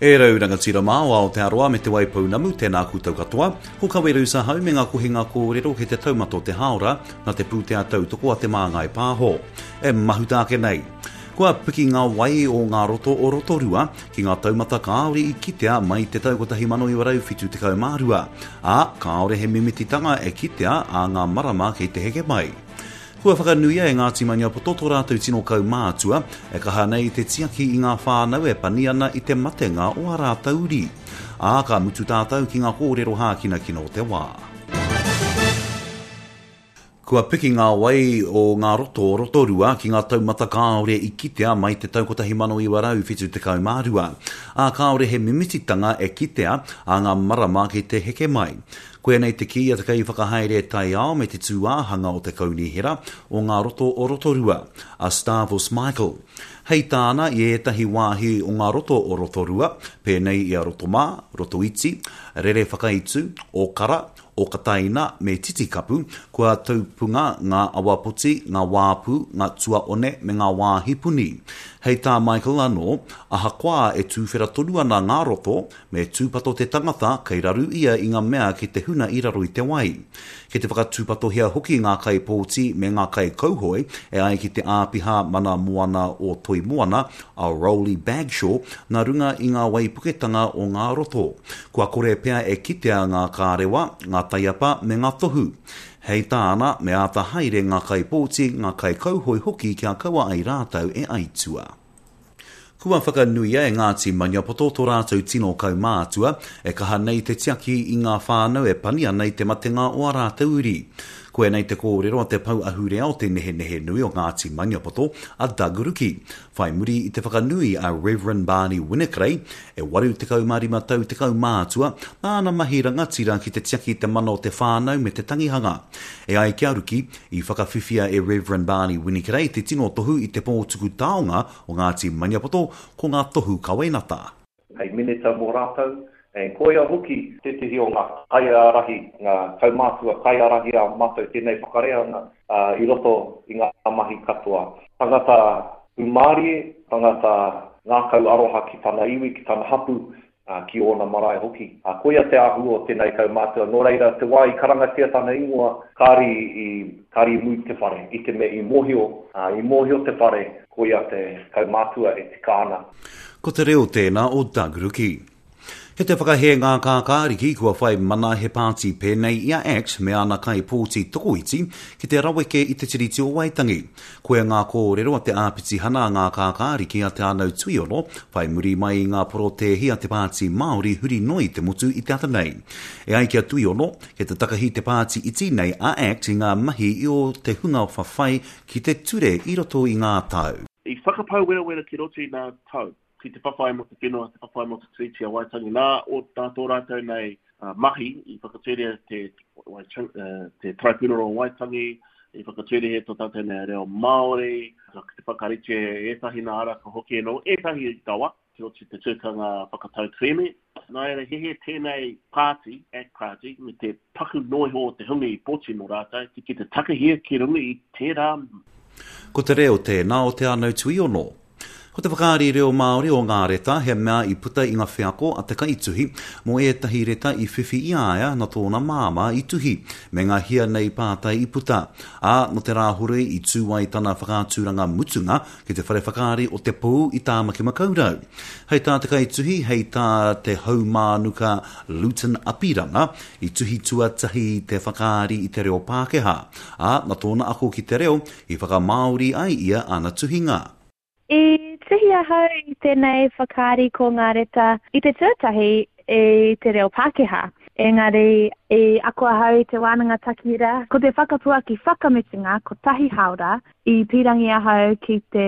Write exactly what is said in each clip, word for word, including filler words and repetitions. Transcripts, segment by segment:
E rau rangatira māo ao te aroa me te waipounamu tēnā kūtau katoa, ko kaweru sa hau me ngā kuhinga kōrero ke te taumato te haora na te pūtea tautoko a te māngai pāho. E mahutāke nei. Kua piki ngā wai o ngā roto o rotorua ki ngā taumata kāore i kitea mai te taukotahi mano i warau whitu te kaumārua. A kāore he mimititanga e kitea a ngā marama kei te heke mai. Kua whakanuia e Ngāti Maniapoto tō rātou tino kaumātua e kaha nei te tiaki i ngā whānau e pani ana i te matenga o a rātou ri. A ka mutu tātou ki ngā kōrero hākina kino te wā. Kua piki ngā wai o ngā roto o rotorua ki ngā taumata kāore i kitea mai te taukotahi mano i warau whitu te kaumārua. A kāore he mimititanga e kitea a ngā marama ki te heke mai. Koe nei te ki a te kei whakahaere tai ao me te tūāhanga o te kaunihera o ngā roto o rotorua, a Stavros Michael. Hei tāna i etahi wāhi o ngā roto o rotorua, pēnei i a rotomā, rotoiti, rere whakaitu, o kara, o kataina me titikapu, kua taupunga ngā awapoti, ngā wāpu, ngā tua one me ngā wāhipuni. Hei tā Michael anō, aha koa e tūwhera tonu ana ngā roto, me tūpato te tangata kei raru ia i ngā mea ki te huna i raro i te wai. Ke te whakatūpato hea hoki ngā kai pōti me ngā kai kauhoi, e ai ki te āpiha mana moana o toi moana, a Rowley Bagshaw, nā runga i ngā wai puketanga o ngā roto. Kua kore pea e kitea ngā kārewa, ngā taiapa me ngā tohu. Hei tāna me āta haere ngā kai pōti, ngā kai kauhoi hoki kia kaua ai rātau e aitua. Kua whakanuia e Ngāti Maniapoto tō rātou tino kaumātua e kaha nei te tiaki i ngā whānau e pania nei te matenga o a rātou ri. Koe nei te kōrero a te pau ahure o te nehe nehe nui o Ngāti Maniapoto a Doug Ruki. Whai muri i te whakanui a Reverend Barney Winnicray e waru te kaumarima tau te kaumātua nāna mahi rangatira ki te tiaki te mana o te whānau me te tangihanga. E ai kia Ruki i whakawhiwhia e Reverend Barney Winnicray te tino tohu i te pōtuku taonga o Ngāti Maniapoto ko ngā tohu kawainata. Hei mineta mō rātou. E koia hoki te te hio ngā kaiarahi, ngā kaumātua kaiarahi a mātou tēnei whakareanga uh, i roto i ngā mahi katoa. Tangata umārie, tangata ngā kau aroha ki tāna iwi, ki tāna hapu, uh, ki ona marae hoki. Uh, koia te ahu o tēnei kaumātua, nō reira te wā i karangatia tāna ingoa, kāri i, kāri mui te whare, i te me i mōhio, uh, i mōhio te whare, koia te kaumātua e te kāna. Ko te reo tēnā o Doug Ruki. He te whakahe ngā kākāriki kua whai mana he pāti pēnei ia X me ana kai pōti tokoiti ki te raweke i te tiriti o Waitangi. Koe ngā kōrero a te āpiti hana ngā kākāriki a te anau tuiono, whai muri mai ngā porotehi a te pāti Māori huri noi te motu i te atanei. E ai kia tuiono, he te takahi te pāti iti nei a X i ngā mahi i o te hunga whawhai ki te ture i roto i ngā tau. I whakapau wera wera ki roto i ngā tau. Ki te whawhai mo te whenua, te whawhai mo te triti a Waitangi. Nā o tātō rātou nei uh, mahi i whakatere te, uh, te tribunal o Waitangi, i whakatere he tō tātou nei reo Māori, ki te whakarite etahi nā ara ka hoki eno, etahi i tawa, ki o te tūkanga whakatau kreme. Nā ere he he tēnei pāti, act party, me te paku noiho o te hungi i pōti no rātou, ki te takahia ki rungi i tērā. Ko te reo tēnā o te anau tui ono. Ko te whakaari reo Māori o ngā reta, he mea i puta i ngā whiako a te kaituhi, mo e tahi reta i whiwhi i aia na tōna māma i tuhi, me ngā hia nei pātai i puta. A no te rāhure i tūwai tana whakāturanga mutunga ki te whare whakaari o te pū i tā maki makaurau. Hei tā te kaituhi, hei tā te haumānuka Luton Apiranga, i tuhi tuatahi te whakaari i te reo Pākehā. A na tōna ako ki te reo, i whakamāori ai ia ana tuhinga. I tihi ahau i tēnei whakaari ko ngā reta i te tūtahi e te reo Pākehā. Engari, e ako ahau i te wānanga takira, ko te whakapua ki whakamitinga ko tahi haura, i pirangi ahau ki te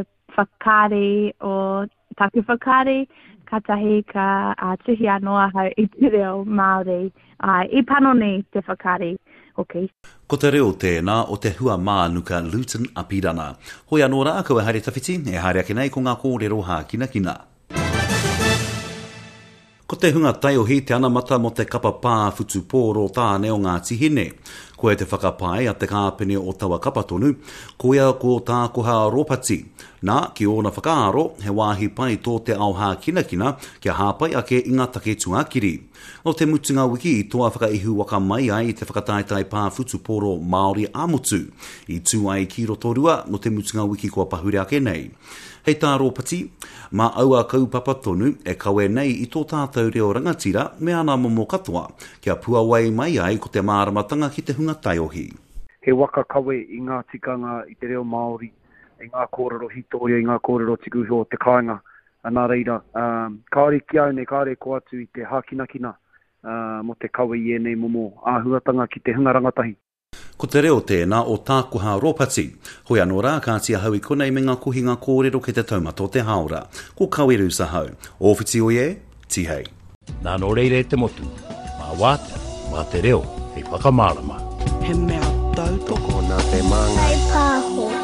whakaari o taku whakaari, ka tahi ka uh, tihi anō ahau i te reo Māori, uh, i panoni te whakaari. Okay. Ko te reo tēnā o te hua mānuka Luton Apirana. Hoi anō rā, koe haere tawhiti, e haere ake nei ko ngā kōrero hā kina kina. Ko te hunga taiohi te anamata mo te kapa pā futu pōro tāne o ngā tihine. Ko e te whakapai a te kāpene o tawa kapatonu, ko ia ko tākoha ropati. Nā, ki ona whakaaro, he wāhi pai tō te ao hā kina kina, kia hāpai ake inga take tuakiri. O te mutunga wiki i toa whakaihu waka mai ai te whakataitai pāwhutu poro Māori Amotu. I tū ai ki rotorua no te mutunga wiki kua pahure ake nei. Hei tā ropati, mā aua kaupapa tonu e kawe nei i tō tātou reo rangatira me ana momo katoa, kia puawai mai ai ko te māramatanga ki te hunga taiohi. He waka kawe i ngā tikanga i te reo Māori, i ngā kōrero hitoria, i ngā kōrero tikuho te kāinga. Nā reira, um, kāre ki au nei, kāre ko atu i te hākinakina uh, mo te kawe i e nei momo āhuatanga ki te hunga rangatahi. Ko te reo tēnā o tākoha ropati, hoi anō rā kātia hau i konei me ngā kuhinga kōrero ke te taumata o te haora. Ko kaweru sa hau. Ōwhiti o ie, tihei. Nā no reire te motu, mā wāta, mā te reo, hei whakamārama. He mea tautoko nā te māngai. Hei pāho.